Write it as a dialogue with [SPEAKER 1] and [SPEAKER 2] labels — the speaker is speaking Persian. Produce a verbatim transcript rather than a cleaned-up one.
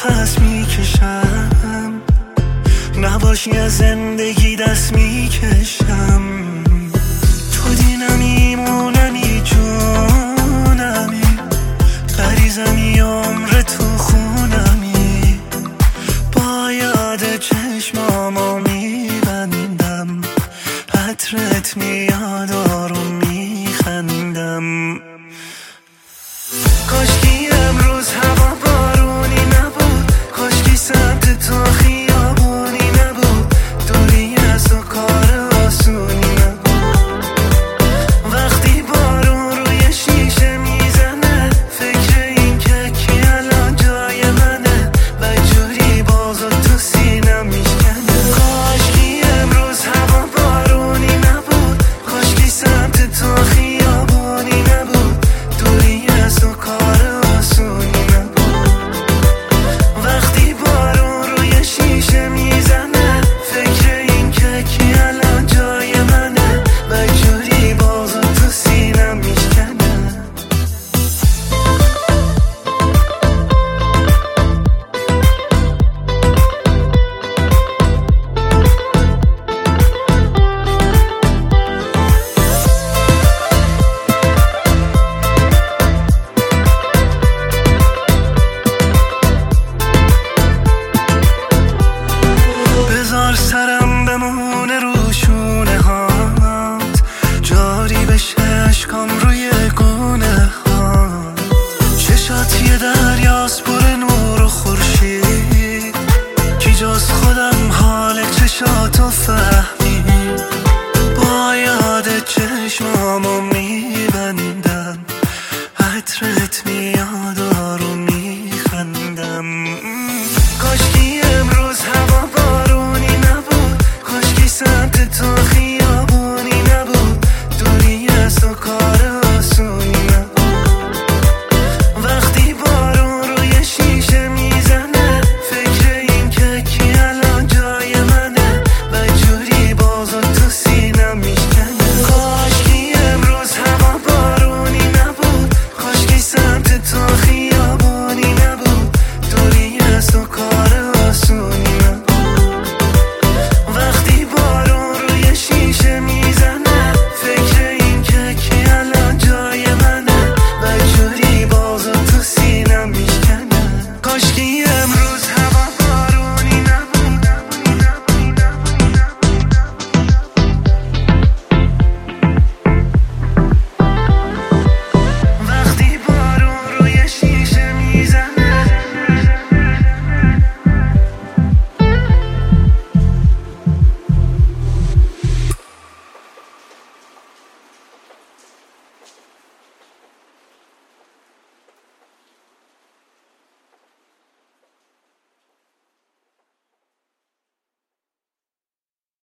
[SPEAKER 1] نفس میکشم، نباشی از زندگی دست میکشم. تو دینمی مونمی جونمی، غریزمی عمر تو خونمی. با یاد چشمامو میبندم، عطرت میاد آروم میخندم. کاشکی امروز هوا بارونی نبود، کاشکی سمت تو خیابونی نبود، دوری از تو کار آسونی نبود. وقتی بارون روی شیشه میزنه، فکر این که کی الان جای منه، بدجوری بازو تو سینم میشکنه. کاشکی امروز هوا بارونی نبود، کاشکی سمت تو خیابونی نبود، دوری از تو کار آسونی نبود. وقتی بارون روی شیشه میزنه، فکر این که کی الان جای منه، بدجوری بازو تو سینم میشکنه. بذار سرم بمونه رو شونه هات، جاری بشه اشکام روی گونه هات. چشات یه دریاست پر نور و خورشید، کی جز خودم حال چشاتو فهمید. با یاد چشمامو می